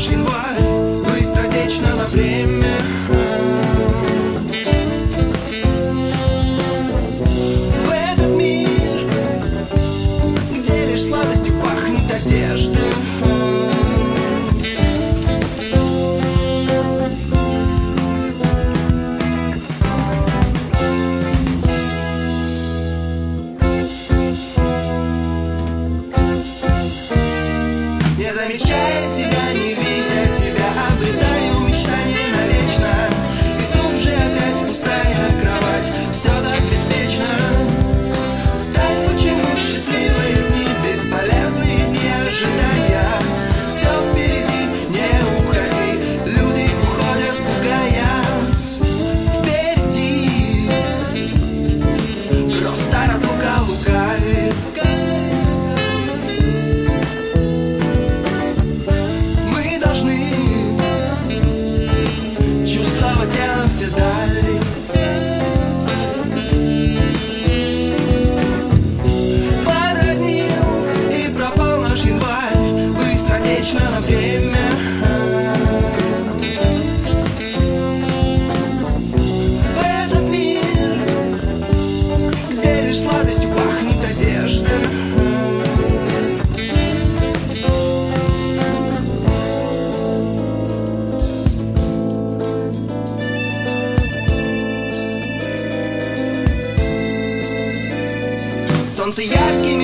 наш январь быстротечно на время. В этот мир, где лишь сладостью пахнет одежда. Не замечая себя, не видя тебя, обретаю мечтание навечно. И тут же опять пустая кровать, все так беспечно. Так почему счастливые дни, бесполезные дни ожидания? Все впереди, не уходи, люди уходят, пугая. Впереди просто разлука лукавит. Чувствовать телом все дали. Подразнил и пропал наш январь быстротечно на время. В этот мир, где лишь сладостью пахнет одежда. Солнце яркими